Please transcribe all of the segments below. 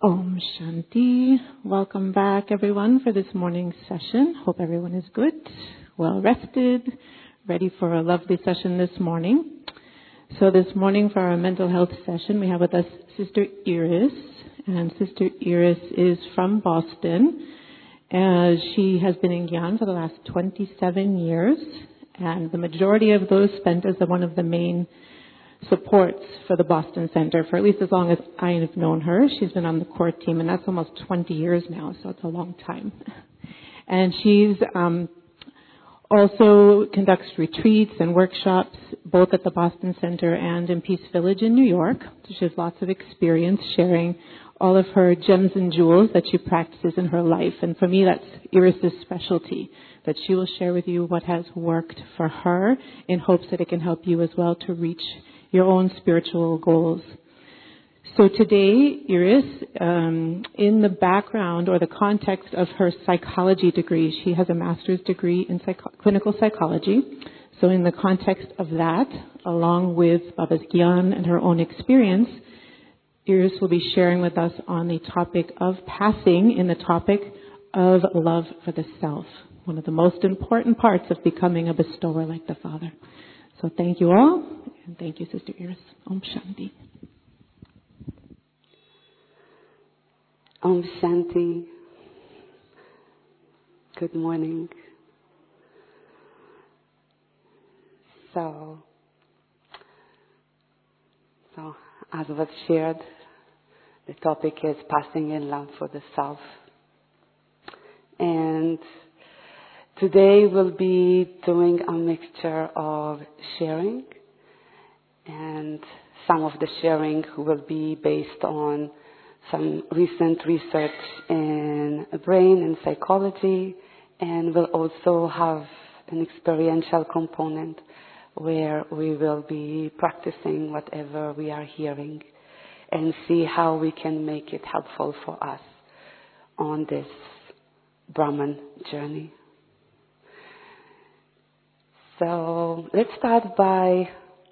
Om Shanti. Welcome back, everyone, for this morning's session. Hope everyone is good, well rested, ready for a lovely session this morning. So this morning for our mental health session, we have with us Sister Iris. And Sister Iris is from Boston. She has been in Gyan for the last 27 years. And the majority of those spent as one of the main supports for the Boston Center for at least as long as I have known her. She's been on the core team, and that's almost 20 years now, so it's a long time. And she's also conducts retreats and workshops both at the Boston Center and in Peace Village in New York. So she has lots of experience sharing all of her gems and jewels that she practices in her life. And for me, that's Iris' specialty, that she will share with you what has worked for her in hopes that it can help you as well to reach your own spiritual goals. So today, Iris, in the background or the context of her psychology degree, she has a master's degree in clinical psychology. So in the context of that, along with Baba's Gyan and her own experience, Iris will be sharing with us on the topic of passing in the topic of love for the self, one of the most important parts of becoming a bestower like the Father. So thank you all, and thank you, Sister Iris. Om Shanti. Om Shanti. Good morning. So as was shared, the topic is passing in love for the self. And today we'll be doing a mixture of sharing, and some of the sharing will be based on some recent research in brain and psychology, and we'll also have an experiential component where we will be practicing whatever we are hearing and see how we can make it helpful for us on this Brahman journey. So let's start by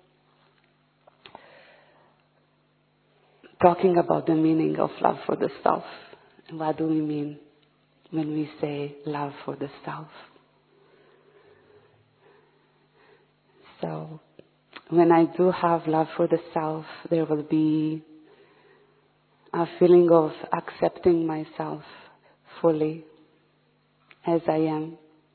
talking about the meaning of love for the self. And what do we mean when we say love for the self? So when I do have love for the self, there will be a feeling of accepting myself fully as I am,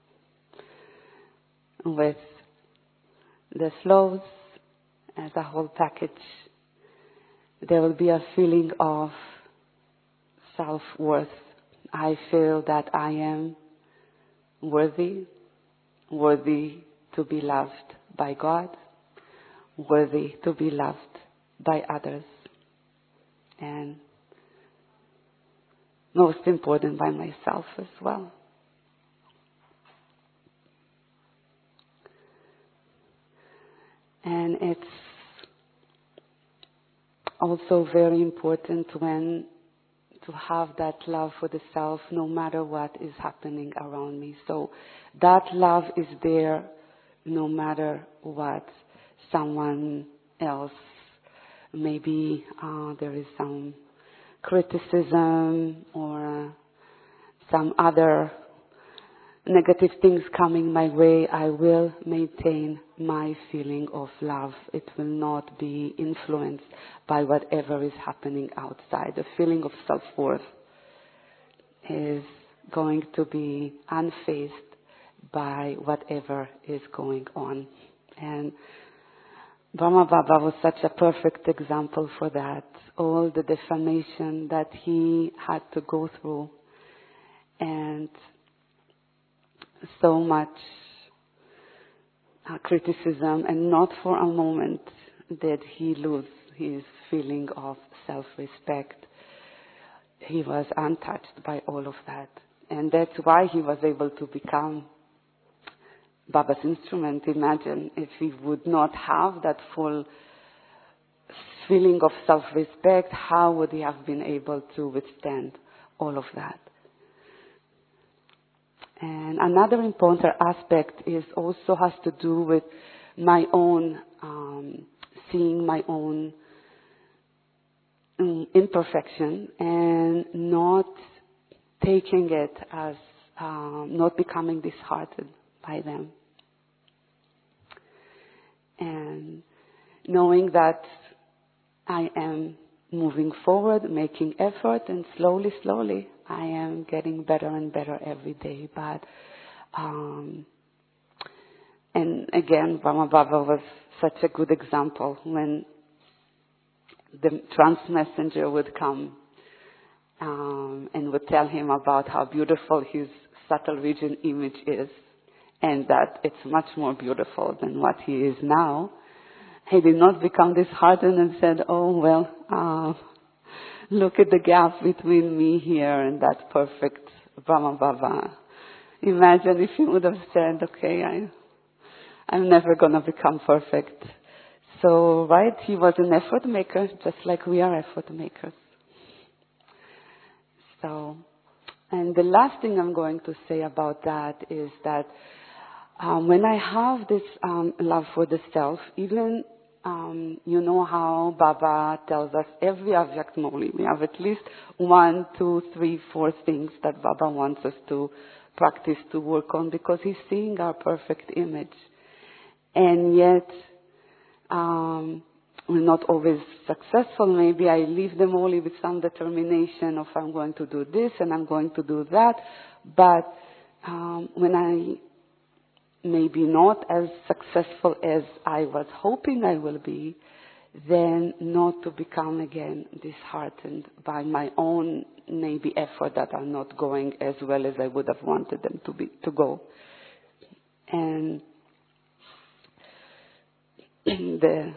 with the flows as a whole package. There will be a feeling of self-worth. I feel that I am worthy to be loved by God, worthy to be loved by others, and most important, by myself as well. And it's also very important to have that love for the self no matter what is happening around me. So that love is there no matter what someone else, maybe there is some criticism or some other negative things coming my way, I will maintain my feeling of love. It will not be influenced by whatever is happening outside. The feeling of self-worth is going to be unfazed by whatever is going on. And Brahma Baba was such a perfect example for that. All the defamation that he had to go through, and so much criticism, and not for a moment did he lose his feeling of self-respect. He was untouched by all of that. And that's why he was able to become Baba's instrument. Imagine if he would not have that full feeling of self-respect, how would he have been able to withstand all of that? And another important aspect is also has to do with my own, seeing my own imperfection and not taking it as, not becoming disheartened by them. And knowing that I am moving forward, making effort, and slowly, slowly, I am getting better and better every day. But, and again, Brahma Baba was such a good example when the trance messenger would come and would tell him about how beautiful his subtle vision image is, and that it's much more beautiful than what he is now. He did not become disheartened and said, oh, well, look at the gap between me here and that perfect Brahma Baba. Imagine if he would have said, okay, I'm never going to become perfect. So, right, he was an effort maker, just like we are effort makers. So, and the last thing I'm going to say about that is that when I have this love for the self, even you know how Baba tells us every Avyak Moli, we have at least 1, 2, 3, 4 things that Baba wants us to practice, to work on, because he's seeing our perfect image. And yet, we're not always successful. Maybe I leave them only with some determination of I'm going to do this and I'm going to do that. But when I maybe not as successful as I was hoping I will be, then not to become again disheartened by my own maybe effort that are not going as well as I would have wanted them to go. And the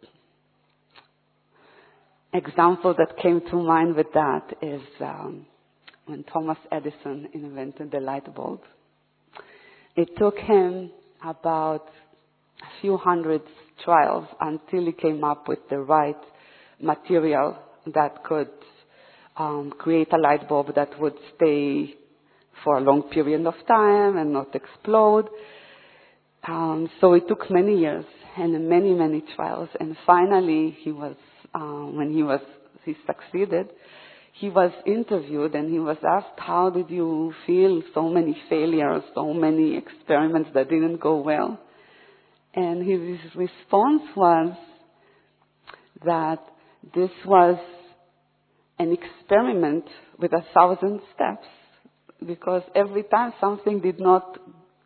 example that came to mind with that is when Thomas Edison invented the light bulb. It took him about a few hundred trials until he came up with the right material that could create a light bulb that would stay for a long period of time and not explode. So it took many years and many, many trials. And finally, when he succeeded, he was interviewed and he was asked, how did you feel so many failures, so many experiments that didn't go well? And his response was that this was an experiment with 1,000 steps, because every time something did not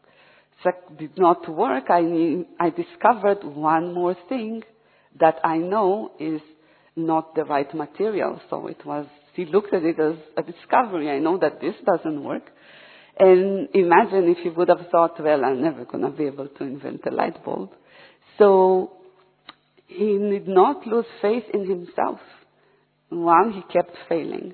work, I discovered one more thing that I know is not the right material. So he looked at it as a discovery. I know that this doesn't work. And imagine if he would have thought, well, I'm never going to be able to invent a light bulb. So he did not lose faith in himself while he kept failing.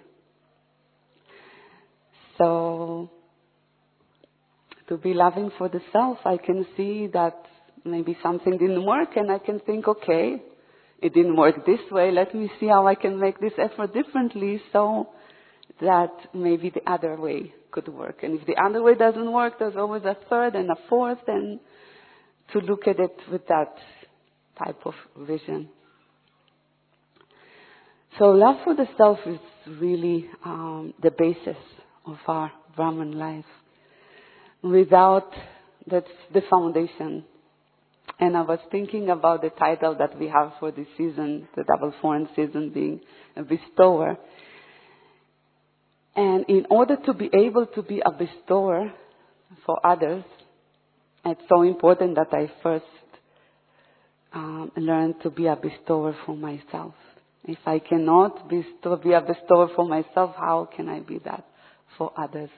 So to be loving for the self, I can see that maybe something didn't work, and I can think, okay, it didn't work this way. Let me see how I can make this effort differently so that maybe the other way could work. And if the other way doesn't work, there's always a third and a fourth, and to look at it with that type of vision. So love for the self is really the basis of our Brahman life. Without, that's the foundation. And I was thinking about the title that we have for this season, the double foreign season, being a bestower. And in order to be able to be a bestower for others, it's so important that I first learn to be a bestower for myself. If I cannot be a bestower for myself, how can I be that for others?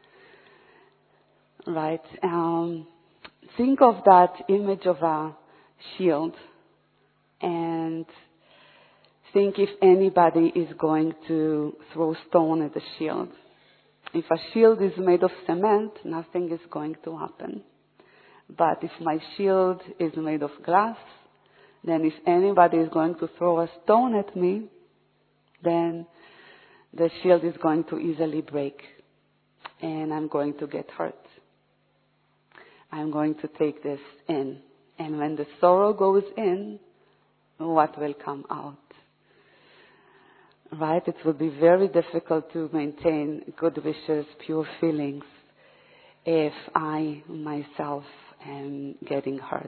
Right? Think of that image of a shield and think if anybody is going to throw stone at the shield. If a shield is made of cement, nothing is going to happen. But if my shield is made of glass, then if anybody is going to throw a stone at me, then the shield is going to easily break and I'm going to get hurt. I'm going to take this in. And when the sorrow goes in, what will come out? right? It will be very difficult to maintain good wishes, pure feelings, if I myself am getting hurt.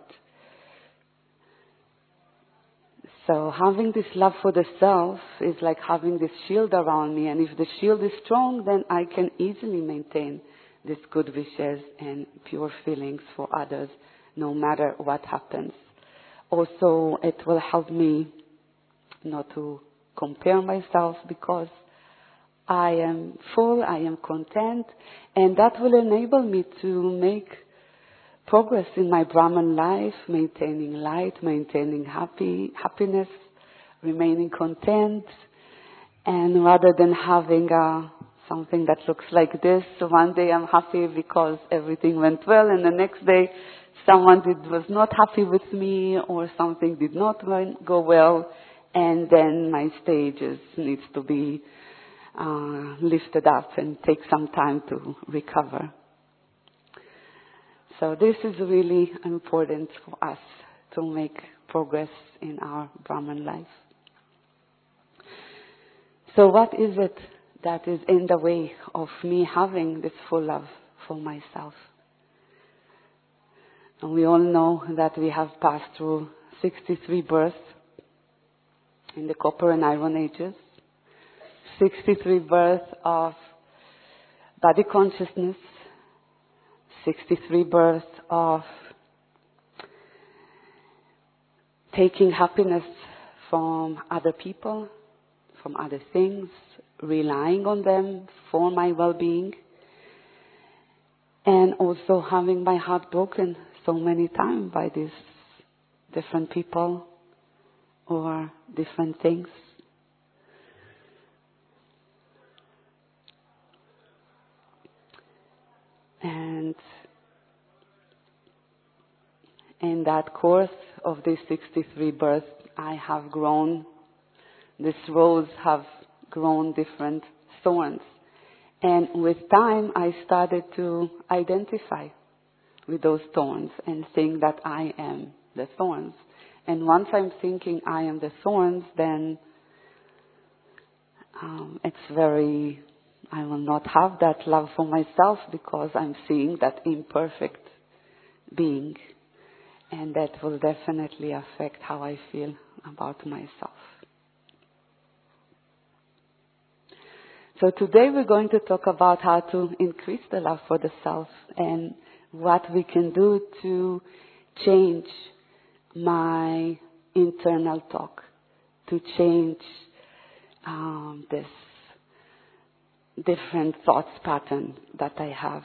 So having this love for the self is like having this shield around me, and if the shield is strong, then I can easily maintain these good wishes and pure feelings for others, no matter what happens. Also, it will help me not to compare myself, because I am full, I am content, and that will enable me to make progress in my Brahman life, maintaining light, maintaining happiness, remaining content, and rather than having something that looks like this, so one day I'm happy because everything went well, and the next day someone was not happy with me, or something did not go well, and then my stages needs to be lifted up and take some time to recover. So this is really important for us to make progress in our Brahman life. So what is it that is in the way of me having this full love for myself? And we all know that we have passed through 63 births in the Copper and Iron Ages, 63 births of body consciousness, 63 births of taking happiness from other people, from other things, relying on them for my well-being, and also having my heart broken so many times by these different people or different things. And in that course of these 63 births, I have grown, this rose have grown different thorns. And with time, I started to identify with those thorns and think that I am the thorns. And once I'm thinking I am the thorns, then I will not have that love for myself, because I'm seeing that imperfect being. And that will definitely affect how I feel about myself. So today we're going to talk about how to increase the love for the self and what we can do to change my internal talk, to change this different thoughts pattern that I have.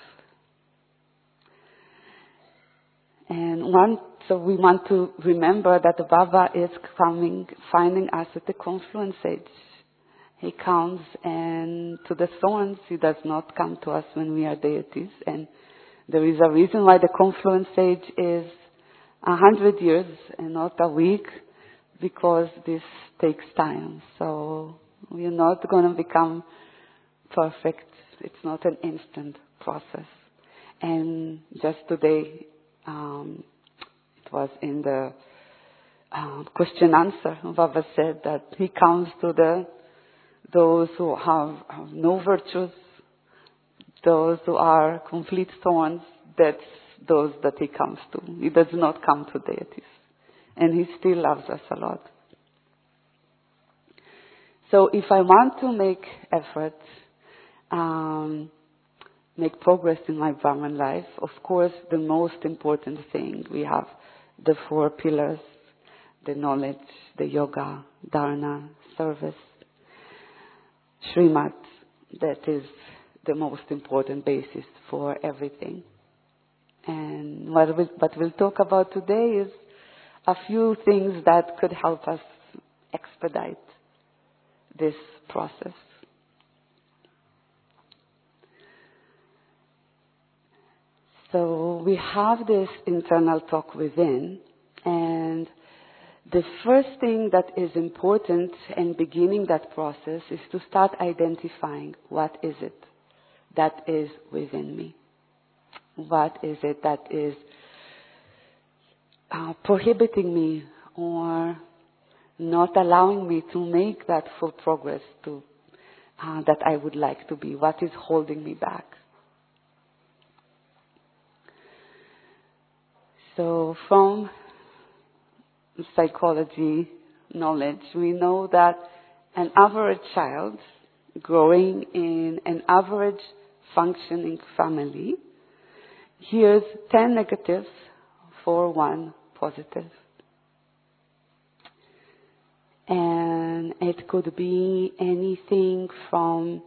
And so we want to remember that the Baba is finding us at the confluence age. He comes, and to the thorns, he does not come to us when we are deities. And there is a reason why the confluence age is 100 years and not a week, because this takes time. So we are not going to become perfect. It's not an instant process. And just today, it was in the question answer, Baba said that he comes to those who have no virtues, those who are complete thorns. That's those that he comes to. He does not come to deities. And he still loves us a lot. So if I want to make effort, make progress in my Brahman life, of course, the most important thing, we have the 4 pillars, the knowledge, the yoga, dharana, service, Srimad. That is the most important basis for everything. And what we'll talk about today is a few things that could help us expedite this process. So we have this internal talk within, and the first thing that is important in beginning that process is to start identifying what is it that is within me. What is it that is prohibiting me or not allowing me to make that full progress to that I would like to be? What is holding me back? So from psychology knowledge, we know that an average child growing in an average functioning family hears 10 negatives for 1 positive. And it could be anything from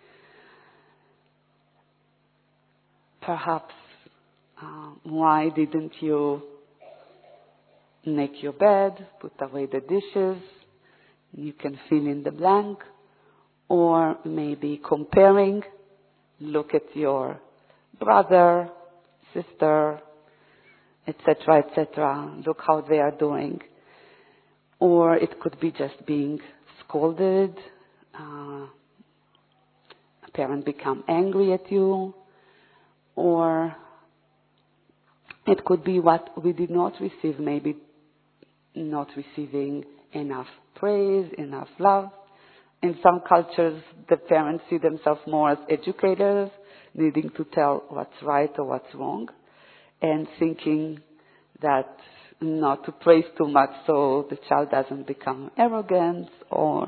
perhaps, why didn't you make your bed, put away the dishes? You can fill in the blank. Or maybe comparing, look at your brother, sister, etc., etc. Look how they are doing. Or it could be just being scolded. A parent become angry at you. Or it could be what we did not receive, maybe not receiving enough praise, enough love. In some cultures, the parents see themselves more as educators, needing to tell what's right or what's wrong, and thinking that not to praise too much so the child doesn't become arrogant or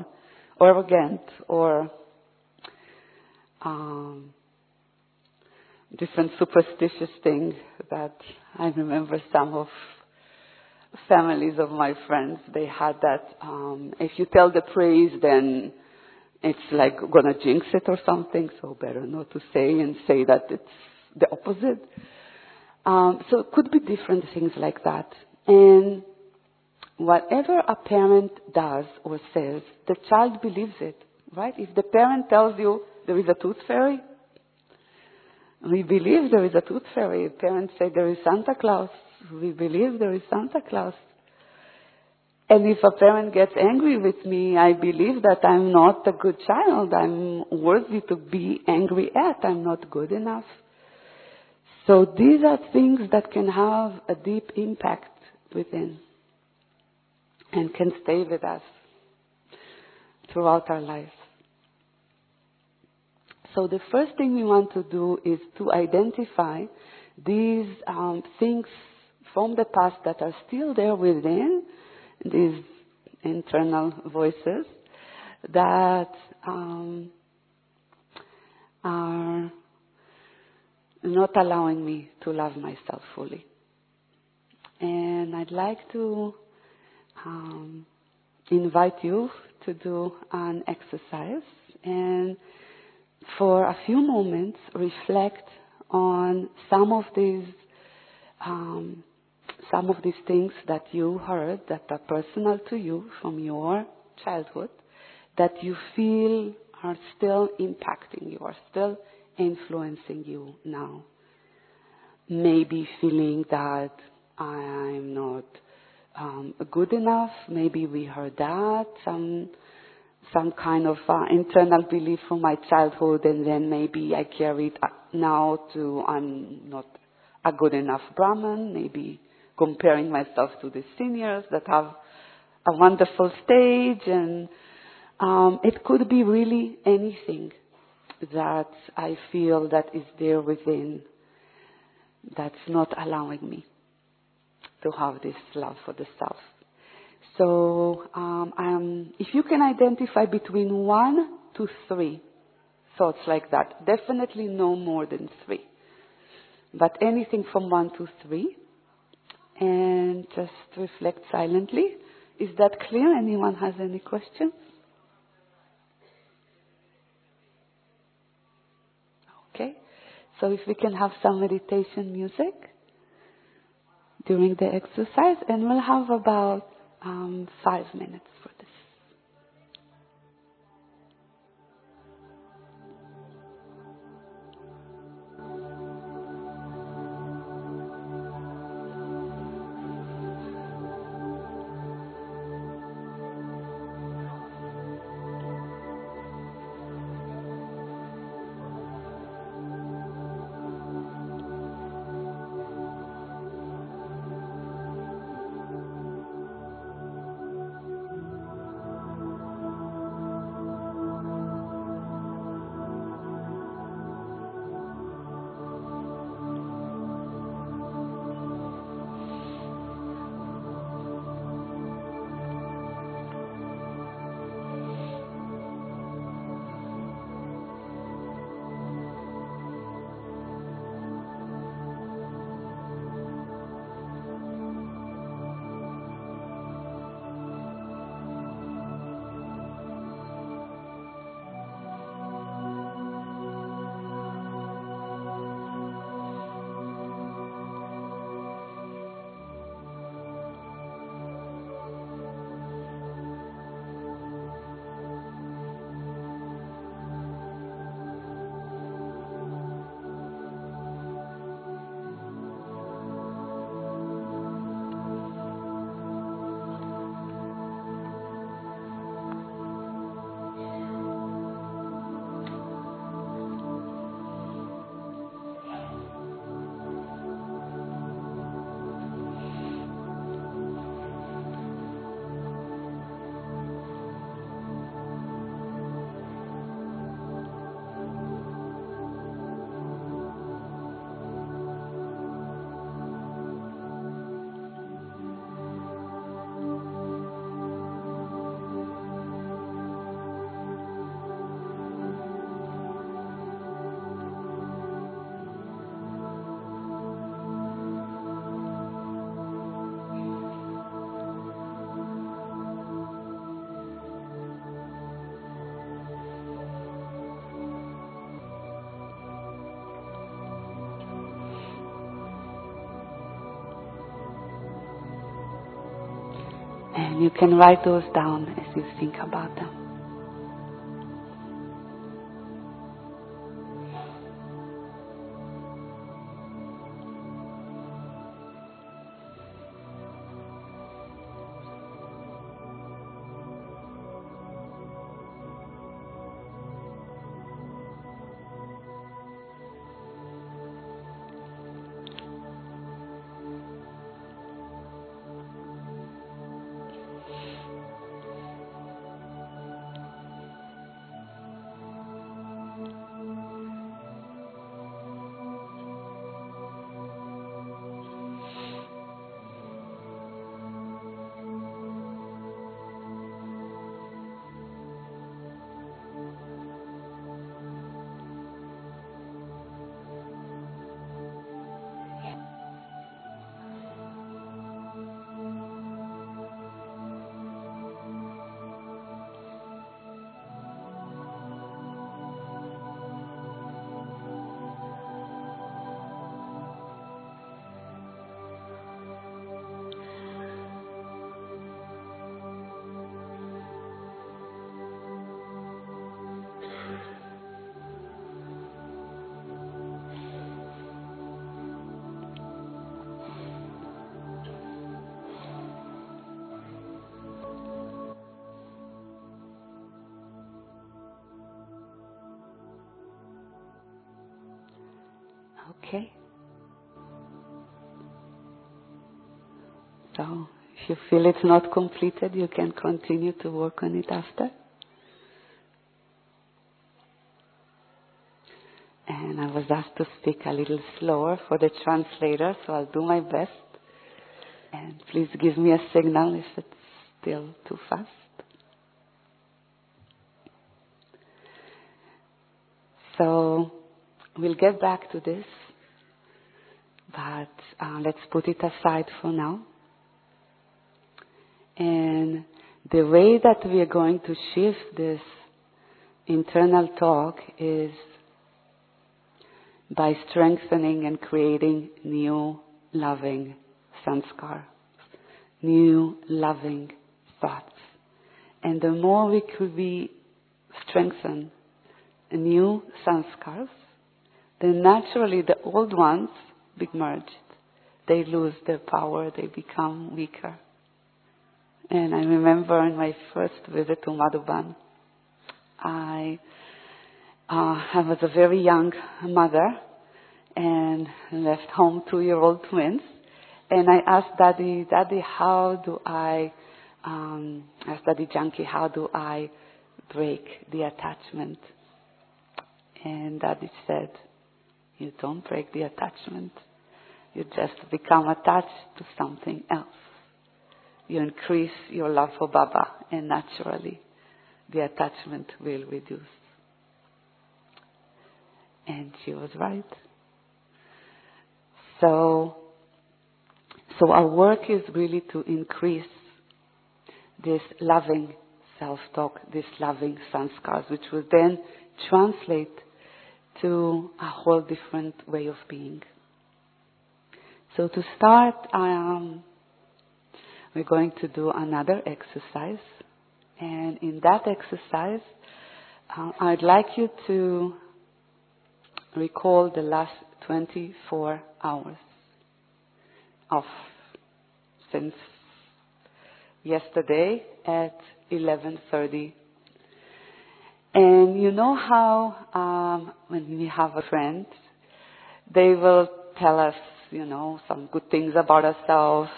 different superstitious things that I remember some of families of my friends, they had that if you tell the praise, then it's like gonna jinx it or something, so better not to say and say that it's the opposite. So it could be different things like that. And whatever a parent does or says, the child believes it, right? If the parent tells you there is a tooth fairy, we believe there is a tooth fairy. Parents say there is Santa Claus. We believe there is Santa Claus. And if a parent gets angry with me, I believe that I'm not a good child. I'm worthy to be angry at. I'm not good enough. So these are things that can have a deep impact within and can stay with us throughout our lives. So the first thing we want to do is to identify these things from the past that are still there within, these internal voices that are not allowing me to love myself fully. And I'd like to invite you to do an exercise and for a few moments reflect on some of these things that you heard that are personal to you from your childhood, that you feel are still impacting you, are still influencing you now. Maybe feeling that I'm not good enough. Maybe we heard that, some kind of internal belief from my childhood, and then maybe I carry it now to I'm not a good enough Brahman, maybe comparing myself to the seniors that have a wonderful stage, and it could be really anything that I feel that is there within that's not allowing me to have this love for the self. So if you can identify between 1 to 3 thoughts like that, definitely no more than 3, but anything from 1 to 3, and just reflect silently. Is that clear? Anyone has any questions? Okay. So if we can have some meditation music during the exercise, and we'll have about 5 minutes for this. And you can write those down as you think about them. Okay? So, if you feel it's not completed, you can continue to work on it after. And I was asked to speak a little slower for the translator, so I'll do my best. And please give me a signal if it's still too fast. So, we'll get back to this, but let's put it aside for now. And the way that we are going to shift this internal talk is by strengthening and creating new loving sanskar, new loving thoughts. And the more we could be strengthen new sanskars, then naturally the old ones be merged. They lose their power, they become weaker. And I remember in my first visit to Madhuban, I was a very young mother and left home 2-year-old twins. And I asked Daddy, how do I, asked Daddy Janki, how do I break the attachment? And Daddy said, you don't break the attachment. You just become attached to something else. You increase your love for Baba, and naturally the attachment will reduce. And she was right. So our work is really to increase this loving self-talk, this loving sanskars, which will then translate to a whole different way of being. So to start, we're going to do another exercise. And in that exercise, I'd like you to recall the last 24 hours since yesterday at 11:30. And you know how when we have a friend, they will tell us, some good things about ourselves,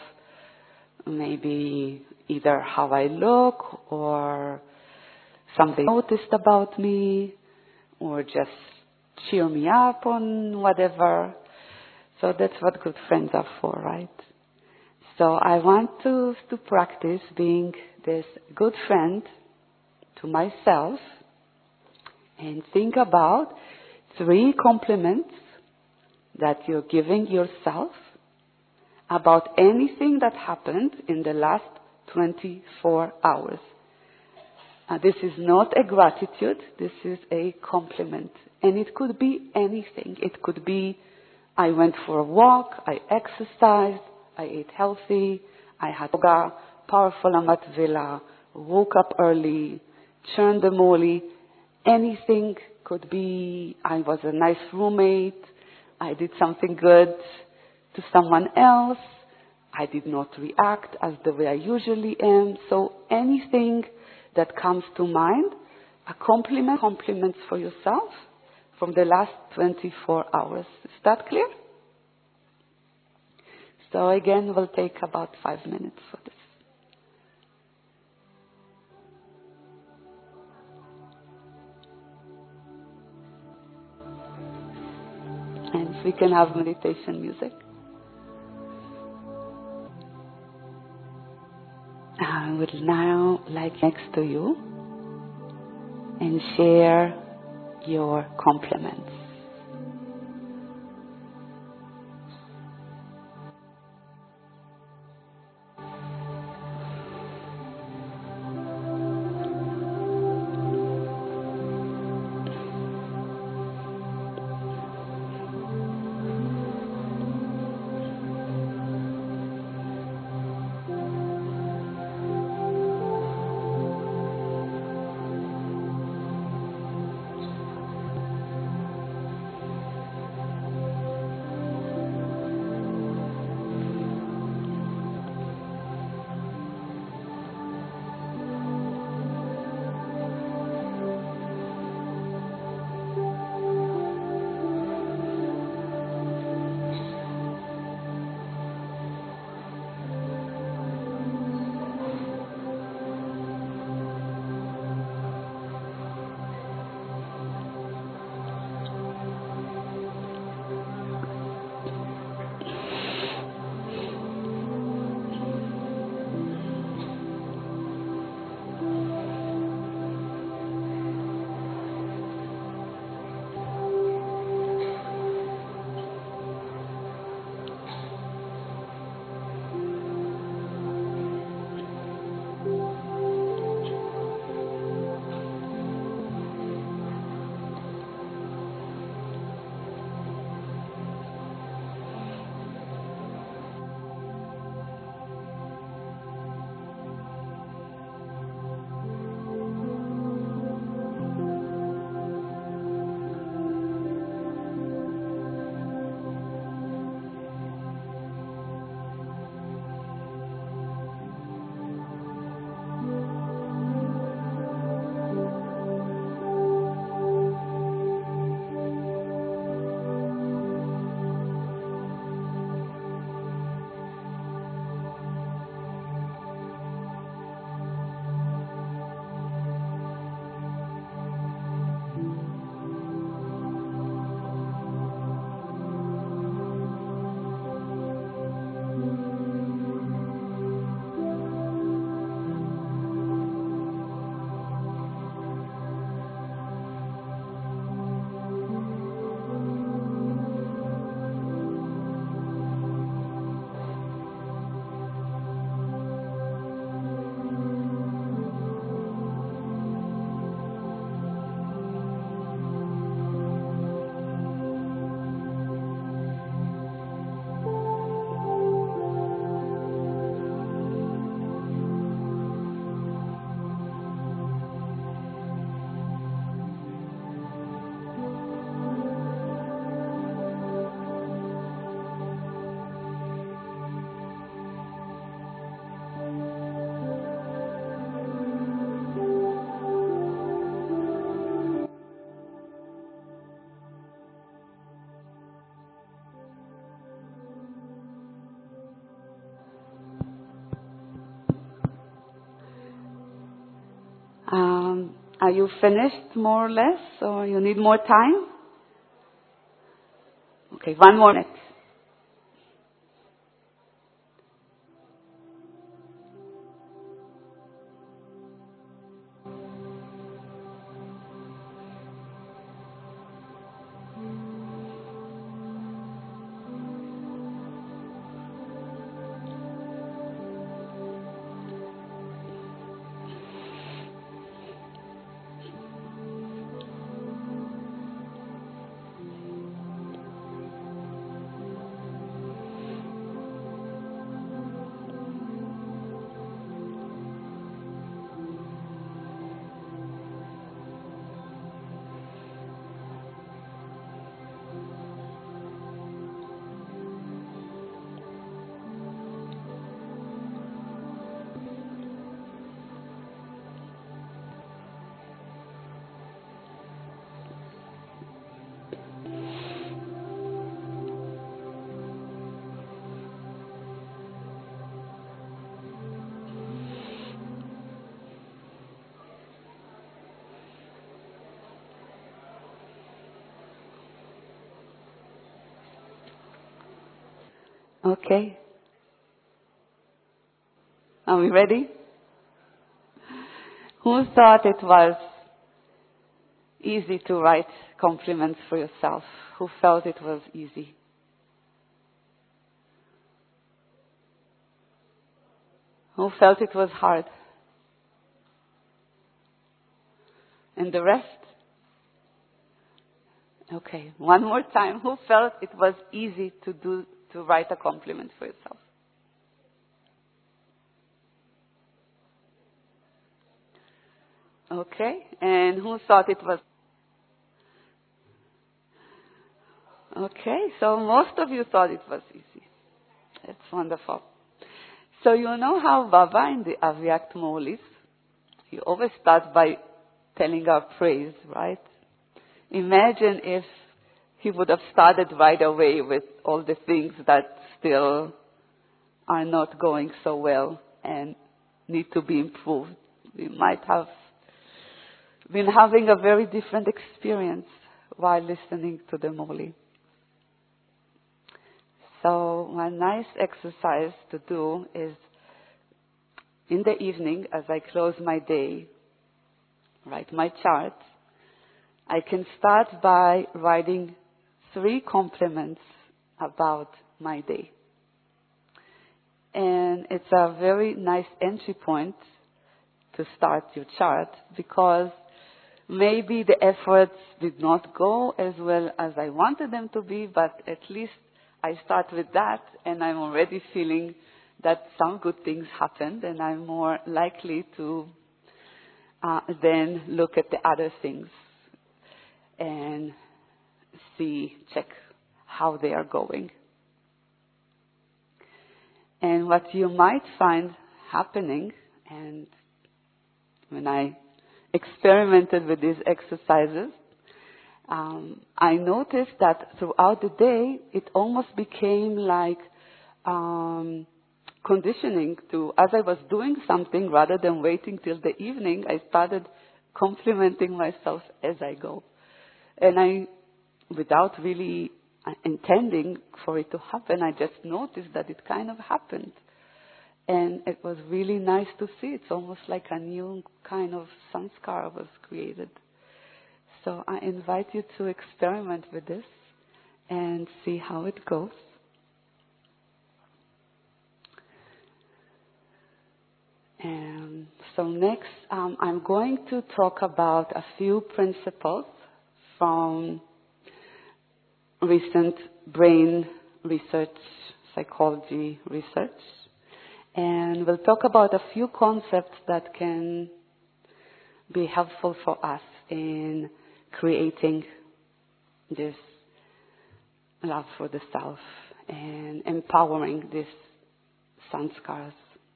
maybe either how I look or something noticed about me or just cheer me up on whatever. So that's what good friends are for, right? So I want to practice being this good friend to myself and think about 3 compliments that you're giving yourself about anything that happened in the last 24 hours. This is not a gratitude, this is a compliment. And it could be anything. It could be, I went for a walk, I exercised, I ate healthy, I had yoga, powerful Amat Villa, woke up early, churned the moly. Anything could be, I was a nice roommate, I did something good to someone else, I did not react as the way I usually am. So anything that comes to mind, a compliments for yourself from the last 24 hours. Is that clear? So again, we'll take about 5 minutes for this. And if we can have meditation music. I would now like next to you and share your compliments. Are you finished more or less, or you need more time? Okay, 1 more minute. Okay. Are we ready? Who thought it was easy to write compliments for yourself? Who felt it was easy? Who felt it was hard? And the rest? Okay, one more time. Who felt it was easy to write a compliment for yourself? Okay, and who thought it was? Okay, so most of you thought it was easy. That's wonderful. So you know how Baba in the Avyakt Maulis, he always starts by telling our praise, right? Imagine if he would have started right away with all the things that still are not going so well and need to be improved. We might have been having a very different experience while listening to the Moli. So one nice exercise to do is in the evening, as I close my day, write my chart. I can start by writing 3 compliments about my day. And it's a very nice entry point to start your chart because maybe the efforts did not go as well as I wanted them to be, but at least I start with that and I'm already feeling that some good things happened and I'm more likely to then look at the other things and check how they are going. And what you might find happening, and when I experimented with these exercises, I noticed that throughout the day, it almost became like conditioning to, as I was doing something, rather than waiting till the evening, I started complimenting myself as I go. And without really intending for it to happen, I just noticed that it kind of happened. And it was really nice to see. It's almost like a new kind of sanskar was created. So I invite you to experiment with this and see how it goes. And so next, I'm going to talk about a few principles from recent brain research, psychology research. And we'll talk about a few concepts that can be helpful for us in creating this love for the self and empowering these sanskars.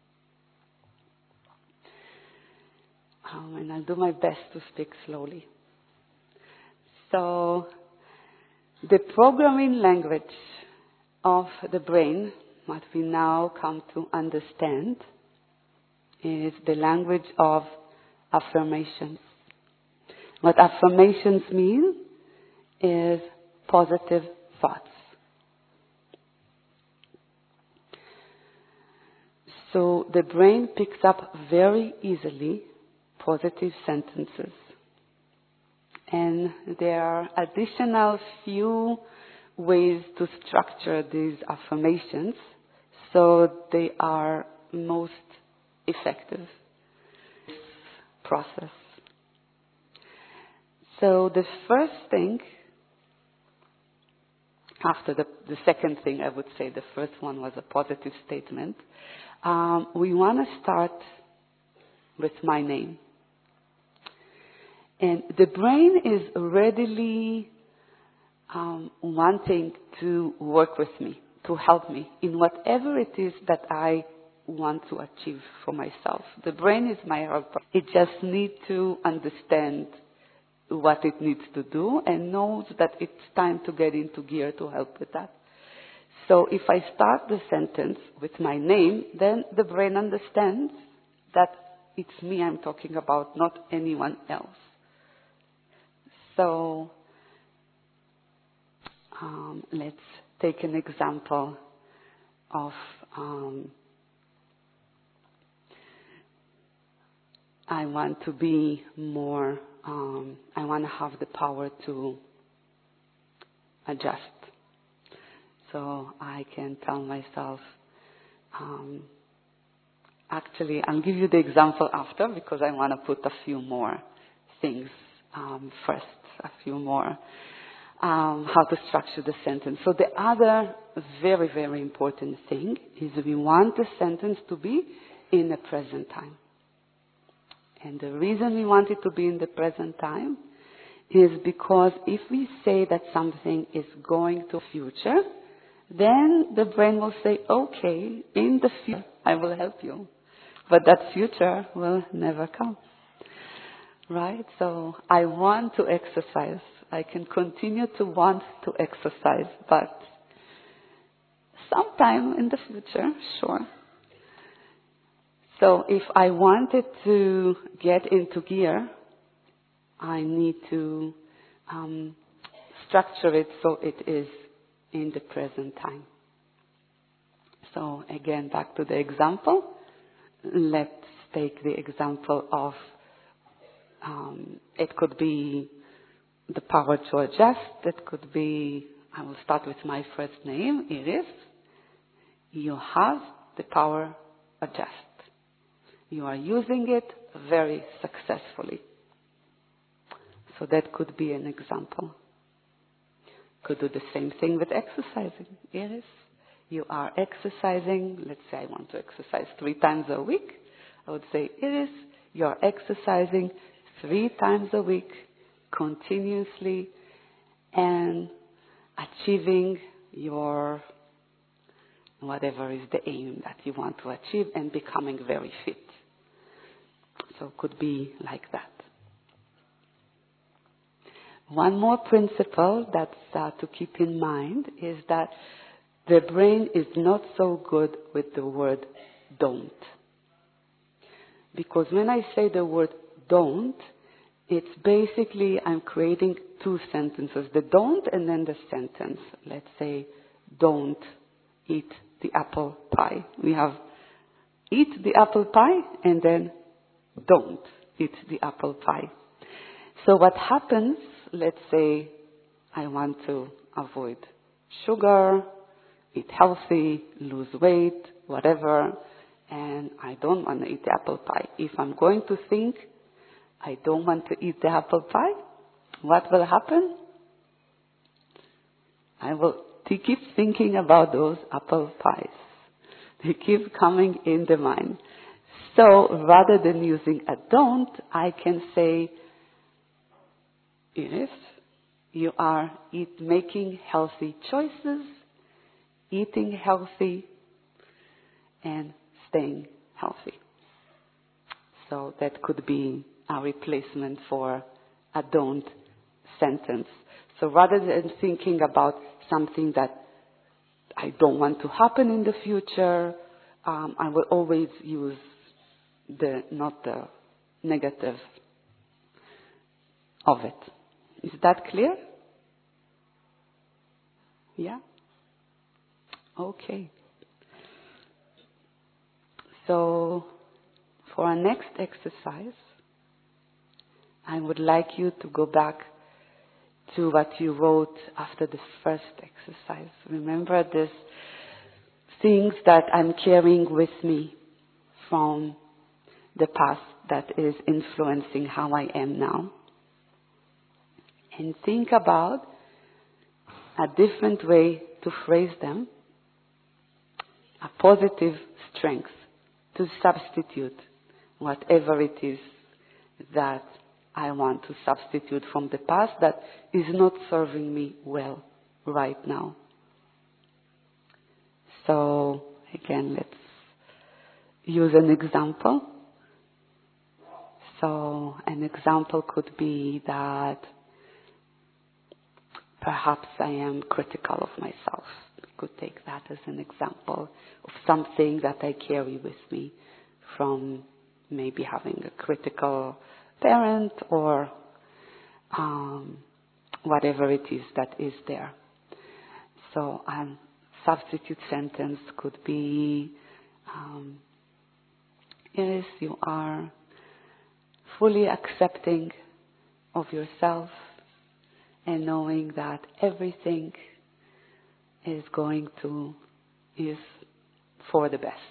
And I'll do my best to speak slowly. So, the programming language of the brain, what we now come to understand, is the language of affirmations. What affirmations mean is positive thoughts. So the brain picks up very easily positive sentences. And there are additional few ways to structure these affirmations so they are most effective process. So the first thing, after the second thing, I would say the first one was a positive statement. We want to start with my name. And the brain is readily wanting to work with me, to help me in whatever it is that I want to achieve for myself. The brain is my helper. It just needs to understand what it needs to do and knows that it's time to get into gear to help with that. So if I start the sentence with my name, then the brain understands that it's me I'm talking about, not anyone else. So let's take an example. of I want to be more, I want to have the power to adjust. So I can tell myself, actually, I'll give you the example after because I want to put a few more things first, a few more, how to structure the sentence. So the other very, very important thing is we want the sentence to be in the present time. And the reason we want it to be in the present time is because if we say that something is going to future, then the brain will say, okay, in the future I will help you. But that future will never come. Right? So I want to exercise. I can continue to want to exercise, but sometime in the future, sure. So if I wanted to get into gear, I need to structure it so it is in the present time. So again, back to the example. Let's take the example of, it could be the power to adjust. It could be, I will start with my first name, Iris. You have the power adjust. You are using it very successfully. So that could be an example. Could do the same thing with exercising. Iris, you are exercising. Let's say I want to exercise 3 times a week. I would say, Iris, you are exercising 3 times a week continuously and achieving your whatever is the aim that you want to achieve and becoming very fit. So it could be like that. One more principle that's to keep in mind is that the brain is not so good with the word don't. Because when I say the word don't, it's basically I'm creating 2 sentences, the don't and then the sentence. Let's say, don't eat the apple pie. We have eat the apple pie and then don't eat the apple pie. So what happens, let's say I want to avoid sugar, eat healthy, lose weight, whatever, and I don't want to eat the apple pie. If I'm going to think I don't want to eat the apple pie, what will happen? I will keep thinking about those apple pies. They keep coming in the mind. So rather than using a don't, I can say, Iris, you are making healthy choices, eating healthy, and staying healthy. So that could be a replacement for a don't sentence. So rather than thinking about something that I don't want to happen in the future, I will always use not the negative of it. Is that clear? Yeah? Okay. So, for our next exercise, I would like you to go back to what you wrote after the first exercise. Remember these things that I'm carrying with me from the past that is influencing how I am now. And think about a different way to phrase them, a positive strength to substitute whatever it is that I want to substitute from the past that is not serving me well right now. So, again, let's use an example. So, an example could be that perhaps I am critical of myself. We could take that as an example of something that I carry with me from maybe having a critical parent or whatever it is that is there. So I'm substitute sentence could be, Iris, you are fully accepting of yourself and knowing that everything is for the best.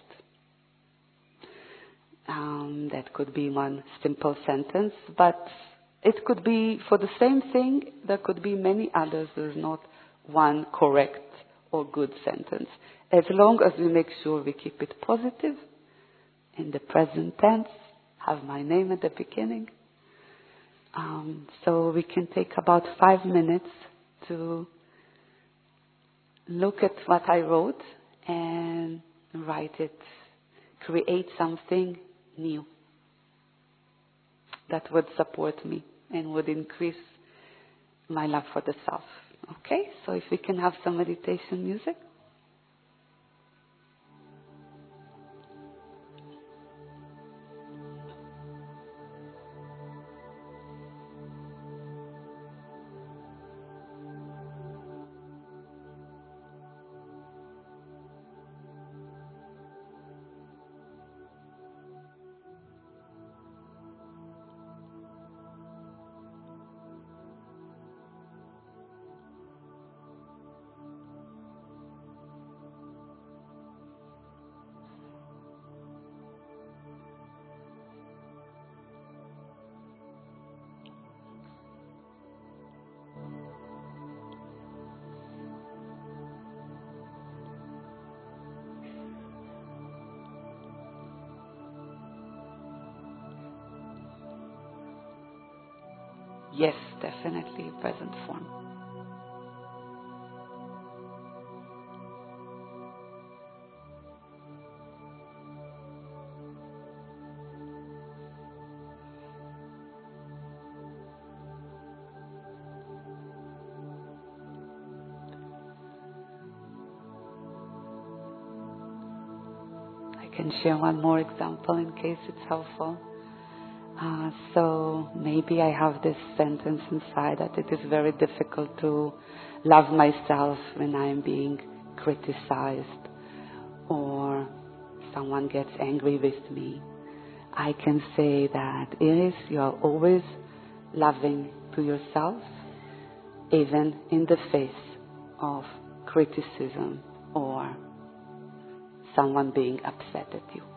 That could be one simple sentence, but it could be for the same thing, there could be many others. There's not one correct or good sentence. As long as we make sure we keep it positive, in the present tense, have my name at the beginning. So we can take about 5 minutes to look at what I wrote and write it, create something new that would support me and would increase my love for the self. Okay, so if we can have some meditation music. Yes, definitely present form. I can share one more example in case it's helpful. So maybe I have this sentence inside that it is very difficult to love myself when I am being criticized or someone gets angry with me. I can say that, Iris, you are always loving to yourself, even in the face of criticism or someone being upset at you.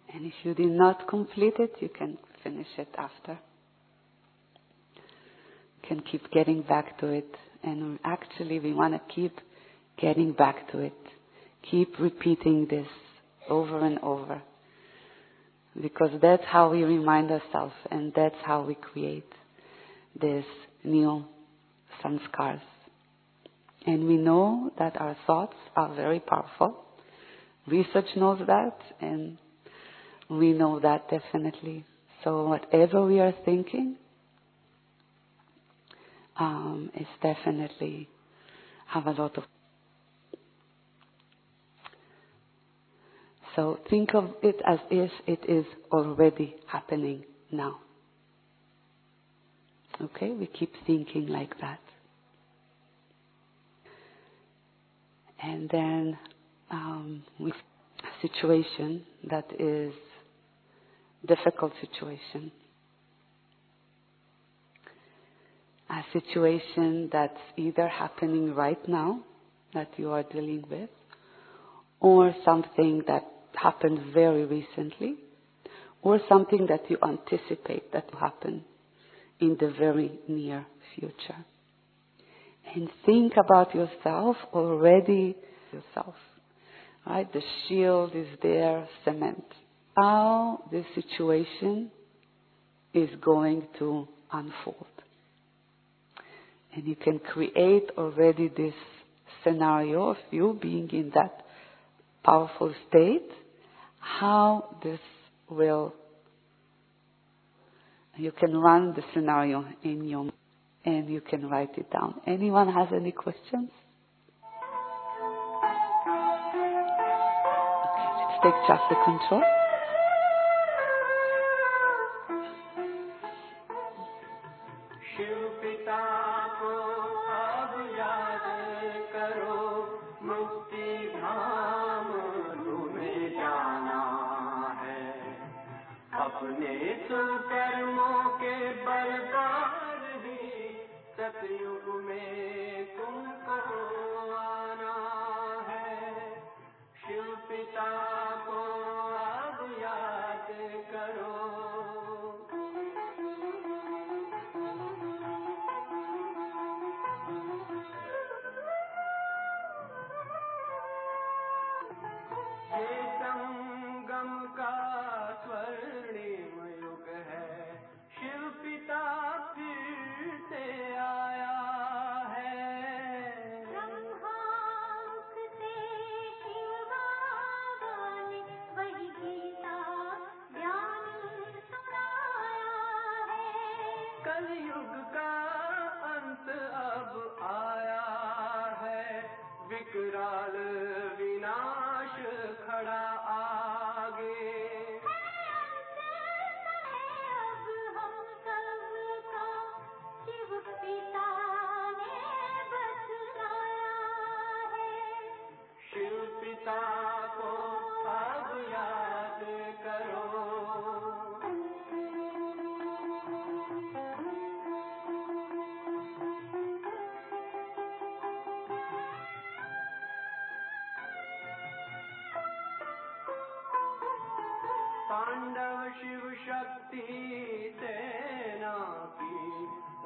And if you did not complete it, you can finish it after. You can keep getting back to it. And actually, we want to keep getting back to it. Keep repeating this over and over. Because that's how we remind ourselves, and that's how we create these new samskars. And we know that our thoughts are very powerful. Research knows that, and we know that definitely. So whatever we are thinking is definitely have a lot of. So think of it as if it is already happening now. Okay, we keep thinking like that. And then with a situation that is difficult situation. A situation that's either happening right now that you are dealing with, or something that happened very recently, or something that you anticipate that will happen in the very near future. And think about yourself already, right? The shield is there, cement. How this situation is going to unfold. And you can create already this scenario of you being in that powerful state, how this will, you can run the scenario in your mind and you can write it down. Anyone has any questions? Okay, let's take chakra control. अपने सुकर्मों के बल पर ही सतयुग में तुमको आना है। शिव पिता को अब याद करो। ये संगम का स्वर्णिम युग है, शिव पिता फिर से आया है। ब्रह्मांक से शिव बाबा ने वही गीता ज्ञान सुनाया है। कलयुग का अंत अब आया है, विकराल विनाश खड़ा आगे। अब हम सबका शिव पिता ने बतलाया है। शिव पिता को अब याद करो। पांडव शिव शक्ति सेना की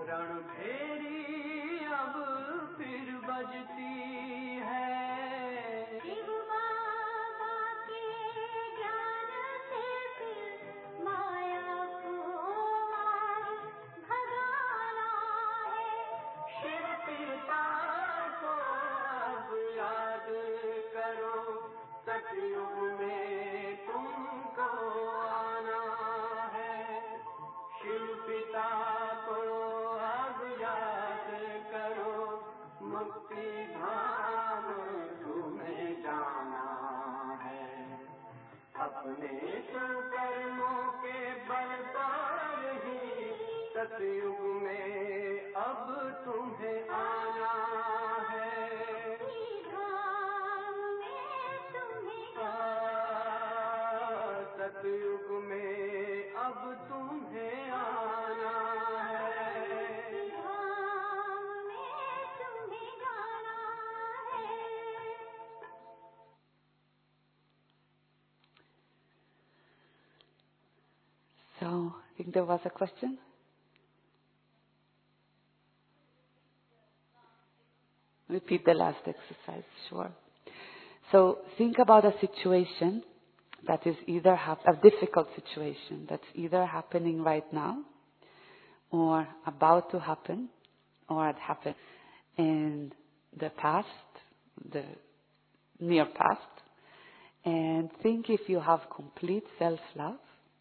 रणभेरी अब फिर बजती है। शिव बाबा के ज्ञान से फिर माया को मार भगाना है। शिव पिता को अब याद करो, सतयुग में तुमको आना है। शिव पिता को अब याद करो, मुक्ति धाम तुम्हें जाना है। अपने सुकर्मों के बल पर ही सतयुग में अब तुम्हें आना है। सतयुग में अब तुम्हें आना है। धाम में तुम्हें जाना है। I think there was a question. Repeat the last exercise, sure. So think about a situation that is either a difficult situation that's either happening right now or about to happen or had happened in the past, the near past, and think if you have complete self-love,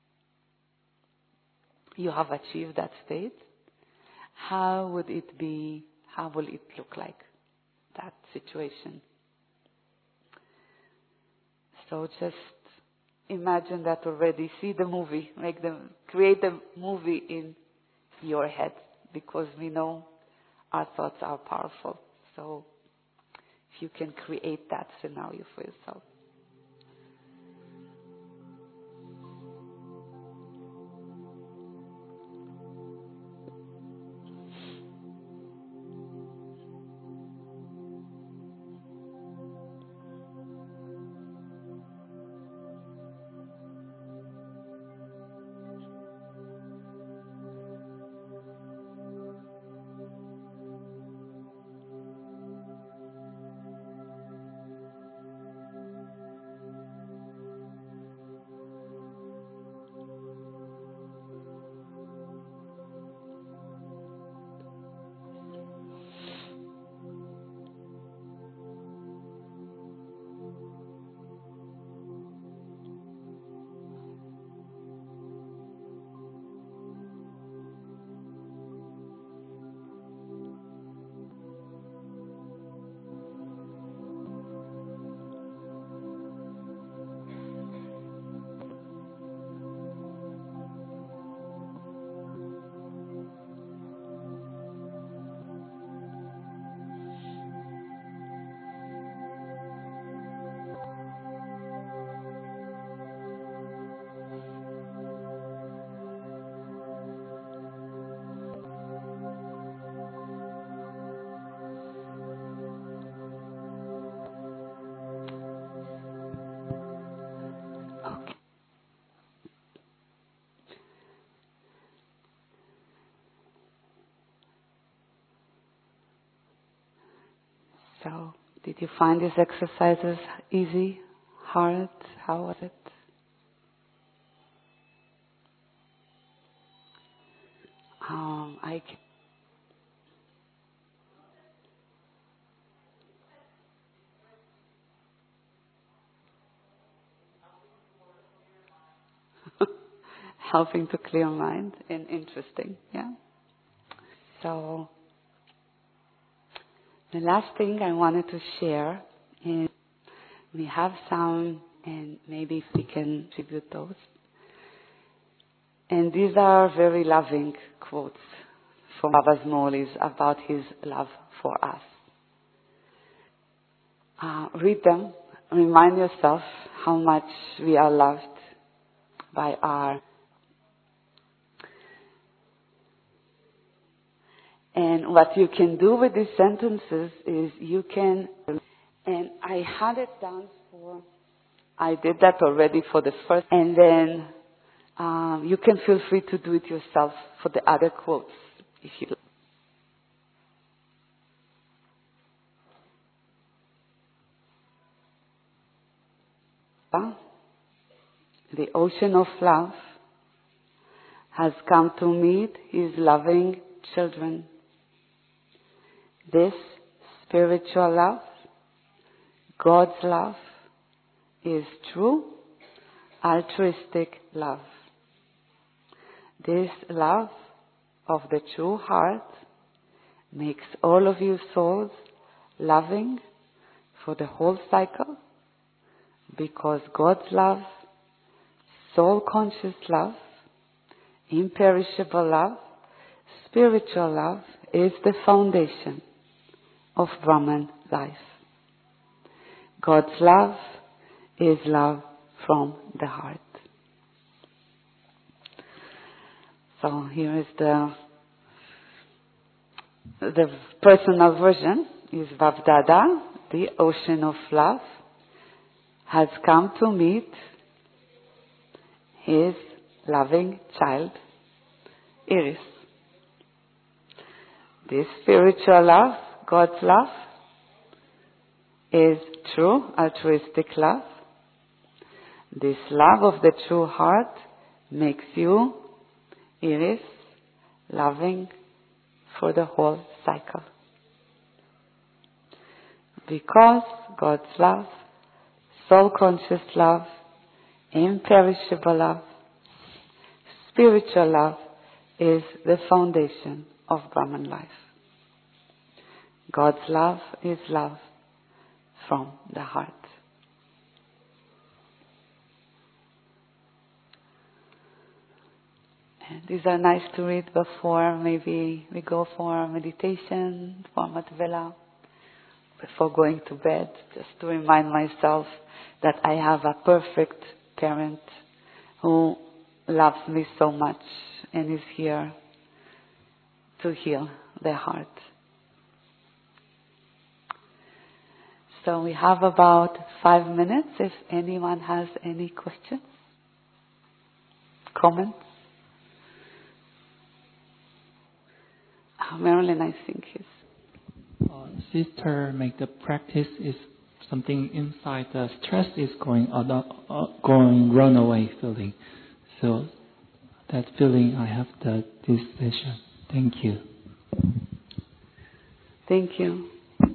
you have achieved that state, how would it be, how will it look like, that situation? So just imagine that already, see the movie, create the movie in your head, because we know our thoughts are powerful. So if you can create that scenario for yourself. So, did you find these exercises easy, hard? How was it? Helping to clear mind and interesting, yeah? So, the last thing I wanted to share is we have some, and maybe if we can tribute those. And these are very loving quotes from Baba's Moulis about his love for us. Read them, remind yourself how much we are loved by our. And what you can do with these sentences is you can, and I had it down for, I did that already for the first, and then you can feel free to do it yourself for the other quotes if you like. The ocean of love has come to meet his loving children. This spiritual love, God's love, is true, altruistic love. This love of the true heart makes all of you souls loving for the whole cycle, because God's love, soul-conscious love, imperishable love, spiritual love is the foundation of Brahman life. God's love is love from the heart. So here is the personal version is Vavdada, the ocean of love, has come to meet his loving child, Iris. This spiritual love, God's love, is true, altruistic love. This love of the true heart makes you, Iris, loving for the whole cycle. Because God's love, soul-conscious love, imperishable love, spiritual love is the foundation of Brahman life. God's love is love from the heart. And these are nice to read before maybe we go for meditation, for Matvela, before going to bed, just to remind myself that I have a perfect parent who loves me so much and is here to heal the heart. So we have about 5 minutes if anyone has any questions, comments. Marilyn, I think is. Sister, make the practice is something inside the stress is going runaway feeling. So that feeling I have this session. Thank you. Thank you.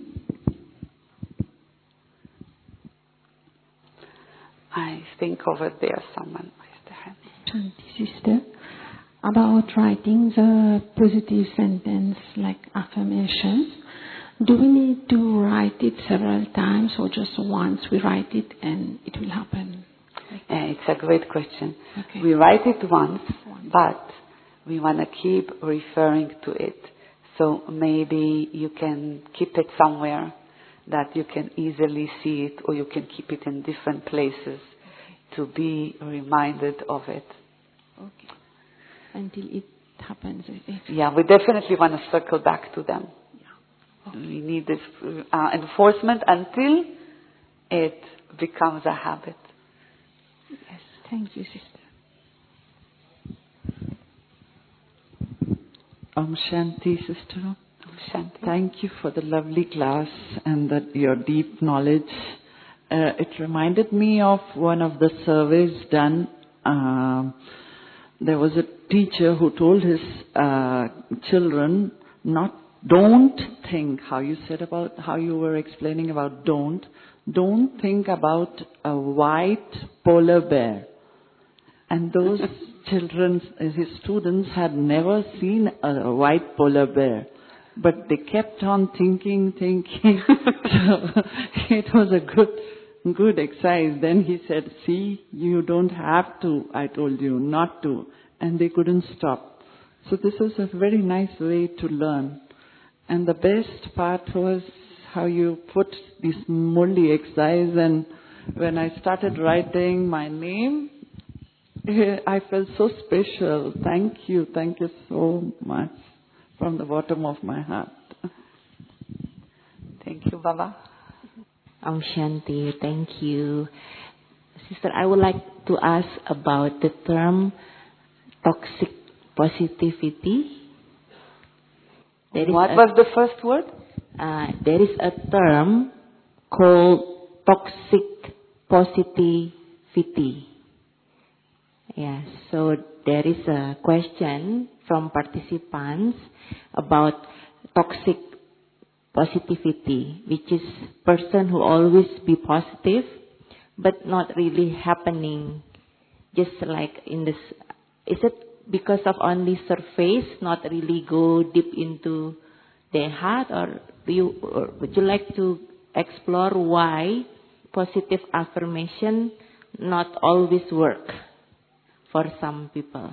I think over there someone raised their hand. Shanti, sister, about writing the positive sentence like affirmations, do we need to write it several times or just once we write it and it will happen? It's a great question. Okay. We write it once, but we want to keep referring to it. So maybe you can keep it somewhere that you can easily see it, or you can keep it in different places to be reminded of it. Okay. Until it happens. Yeah, we definitely want to circle back to them. Yeah. Okay. We need this enforcement until it becomes a habit. Yes, thank you, sister. Shanti, sister. Shanti. Thank you for the lovely class and your deep knowledge. It reminded me of one of the surveys done. There was a teacher who told his children don't think, how you were explaining about don't think about a white polar bear. And those children, his students, had never seen a white polar bear. But they kept on thinking. So it was a good exercise. Then he said, see, you don't have to, I told you not to. And they couldn't stop. So this is a very nice way to learn. And the best part was how you put this Murli exercise. And when I started writing my name, I felt so special. Thank you so much from the bottom of my heart. Thank you, Baba. Shanti, thank you. Sister, I would like to ask about the term toxic positivity. What was the first word? There is a term called toxic positivity. Yes, so there is a question from participants about toxic positivity, which is person who always be positive, but not really happening. Just like in this, is it because of only surface, not really go deep into their heart, or would you like to explore why positive affirmation not always work for some people?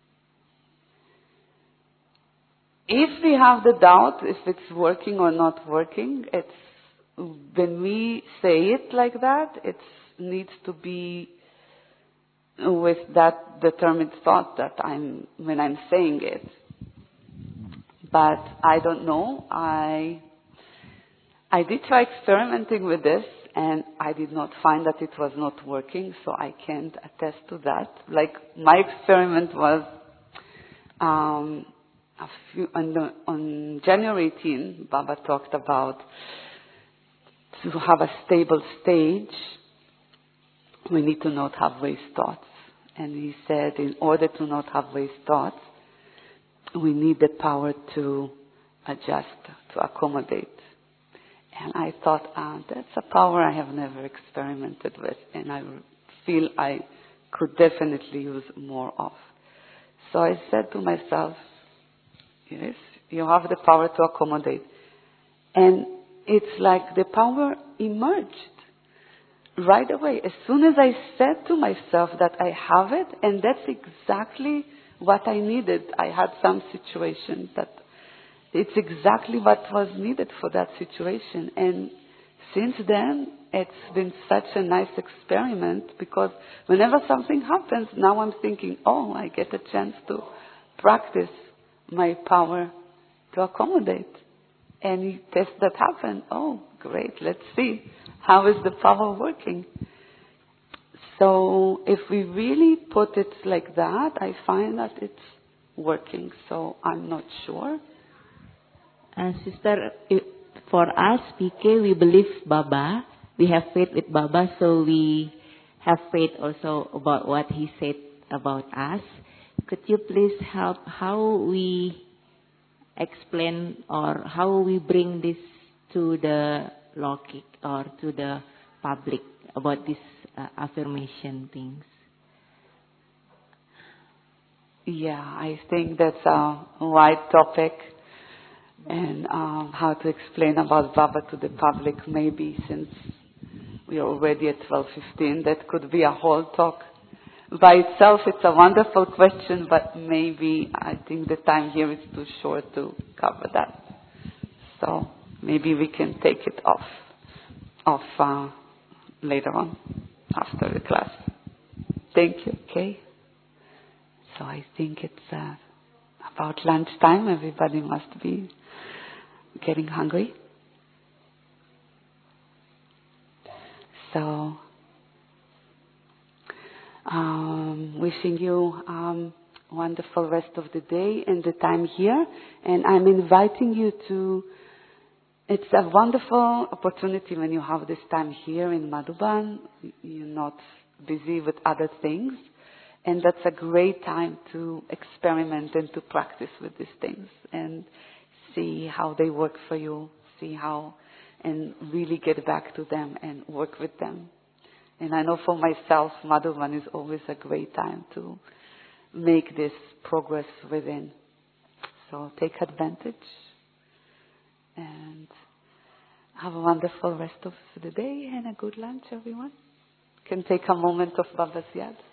If we have the doubt if it's working or not working, it's when we say it like that, it needs to be with that determined thought that when I'm saying it. But I don't know. I did try experimenting with this, and I did not find that it was not working, so I can't attest to that. Like, my experiment was on January 18, Baba talked about to have a stable stage, we need to not have waste thoughts. And he said, in order to not have waste thoughts, we need the power to adjust, to accommodate. And I thought, that's a power I have never experimented with, and I feel I could definitely use more of. So I said to myself, yes, you have the power to accommodate. And it's like the power emerged right away. As soon as I said to myself that I have it, and that's exactly what I needed. I had some situation that it's exactly what was needed for that situation. And since then, it's been such a nice experiment, because whenever something happens, now I'm thinking, oh, I get a chance to practice my power to accommodate. Any test that happened, oh, great, let's see. How is the power working? So if we really put it like that, I find that it's working. So I'm not sure. Sister, for us, PK, we believe Baba. We have faith with Baba, so we have faith also about what he said about us. Could you please help how we explain or how we bring this to the Lokik or to the public about this affirmation things? Yeah, I think that's a wide topic. And how to explain about Baba to the public, maybe since we are already at 12:15, that could be a whole talk. By itself, it's a wonderful question, but maybe I think the time here is too short to cover that. So maybe we can take it off later on, after the class. Thank you, okay? So I think it's about lunchtime. Everybody must be getting hungry. So, wishing you wonderful rest of the day and the time here. And I'm inviting you to, it's a wonderful opportunity when you have this time here in Madhuban. You're not busy with other things. And that's a great time to experiment and to practice with these things and see how they work for you, see how, and really get back to them and work with them. And I know for myself, Madhuban is always a great time to make this progress within. So take advantage and have a wonderful rest of the day and a good lunch, everyone. You can take a moment of Baba's Yad.